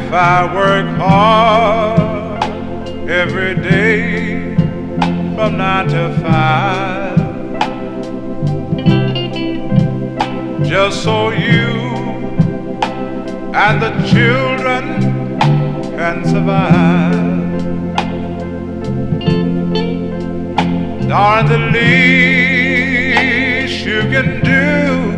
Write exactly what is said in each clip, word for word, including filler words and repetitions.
If I work hard every day from nine to five, just so you and the children can survive, darling, the least you can do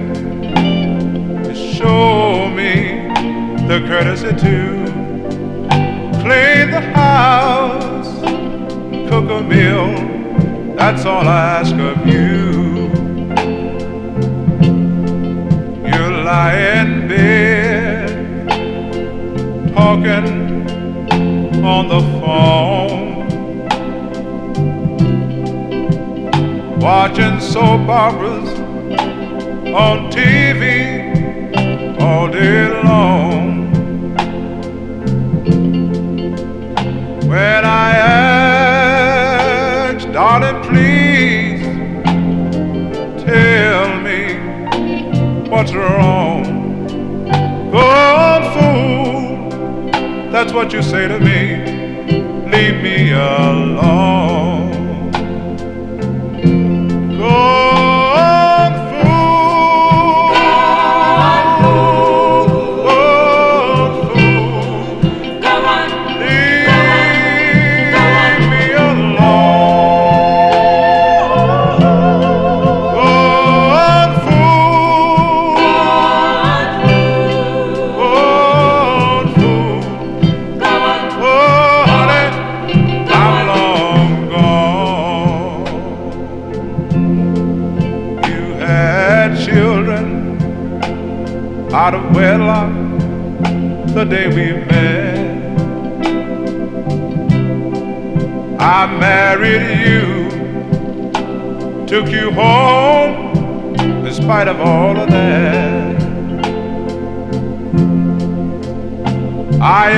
is show me the courtesy to clean the house, cook a meal, that's all I ask of you. You lie in bed talking on the phone, watching soap operas on T V all day long. When I ask, darling, please tell me what's wrong. Go on, fool, that's what you say to me. Leave me alone. Go on, fool. Go on, fool. Go on. Leave me alone. Go on, fool. Go on, fool. Oh, honey, I'm long gone. You had children out of wedlock the day we met. I married you, took you home in spite of all of that. I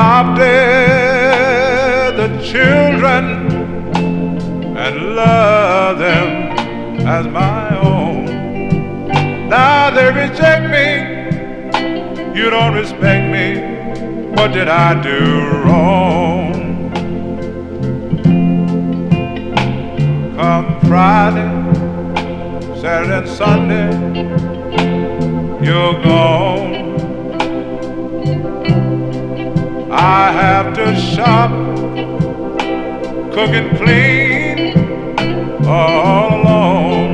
adopted the children and love them as my own. Now they reject me, you don't respect me. What did I do wrong? Come Friday, Saturday and Sunday, you're gone. I have to shop, cook and clean all alone.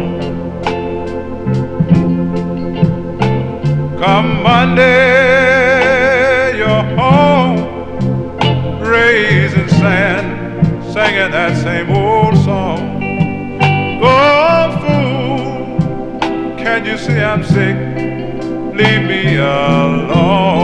Come Monday, you're home, raising sand, singing that same old song. Go on, fool, can't you see I'm sick? Leave me alone.